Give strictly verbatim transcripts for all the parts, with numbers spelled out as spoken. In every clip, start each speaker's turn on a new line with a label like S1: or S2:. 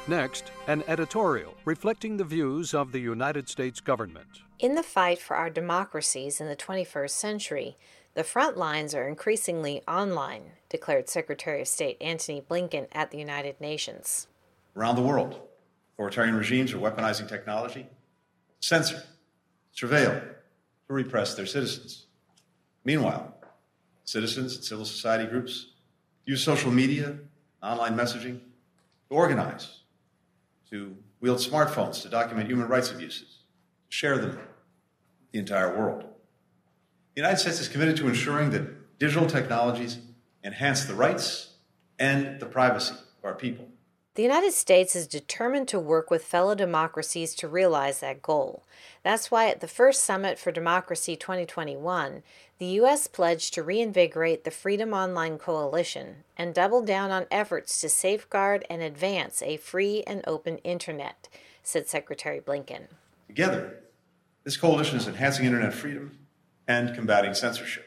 S1: Next, an editorial reflecting the views of the United States government.
S2: In the fight for our democracies in the twenty-first century, the front lines are increasingly online, declared Secretary of State Antony Blinken at the United Nations.
S3: Around the world, authoritarian regimes are weaponizing technology to censor, surveil, to repress their citizens. Meanwhile, citizens and civil society groups use social media, online messaging to organize, to wield smartphones to document human rights abuses, to share them with the entire world. The United States is committed to ensuring that digital technologies enhance the rights and the privacy of our people.
S2: The United States is determined to work with fellow democracies to realize that goal. That's why at the first Summit for Democracy twenty twenty-one, the U S pledged to reinvigorate the Freedom Online Coalition and double down on efforts to safeguard and advance a free and open Internet, said Secretary Blinken.
S3: Together, this coalition is enhancing Internet freedom and combating censorship.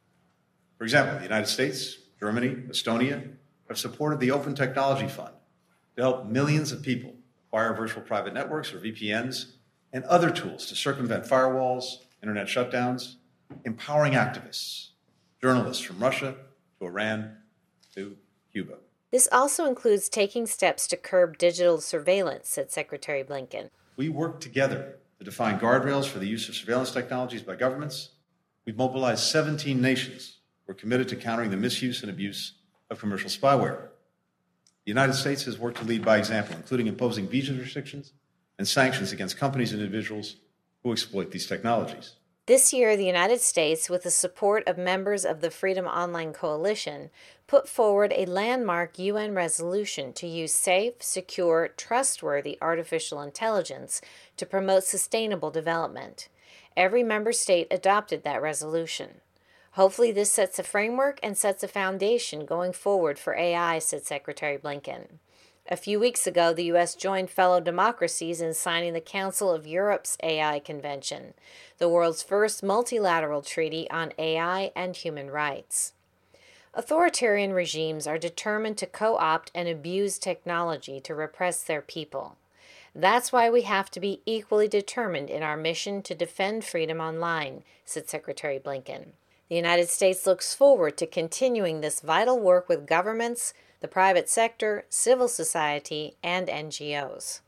S3: For example, the United States, Germany, Estonia have supported the Open Technology Fund to help millions of people acquire virtual private networks or V P Ns and other tools to circumvent firewalls, internet shutdowns, empowering activists, journalists from Russia to Iran to Cuba.
S2: This also includes taking steps to curb digital surveillance, said Secretary Blinken.
S3: We work together to define guardrails for the use of surveillance technologies by governments. We've mobilized seventeen nations who are committed to countering the misuse and abuse of commercial spyware. The United States has worked to lead by example, including imposing visa restrictions and sanctions against companies and individuals who exploit these technologies.
S2: This year, the United States, with the support of members of the Freedom Online Coalition, put forward a landmark U N resolution to use safe, secure, trustworthy artificial intelligence to promote sustainable development. Every member state adopted that resolution. Hopefully this sets a framework and sets a foundation going forward for A I, said Secretary Blinken. A few weeks ago, the U S joined fellow democracies in signing the Council of Europe's A I Convention, the world's first multilateral treaty on A I and human rights. Authoritarian regimes are determined to co-opt and abuse technology to repress their people. That's why we have to be equally determined in our mission to defend freedom online, said Secretary Blinken. The United States looks forward to continuing this vital work with governments, the private sector, civil society, and N G Os.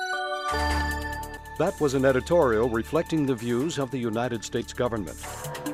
S1: That was an editorial reflecting the views of the United States government.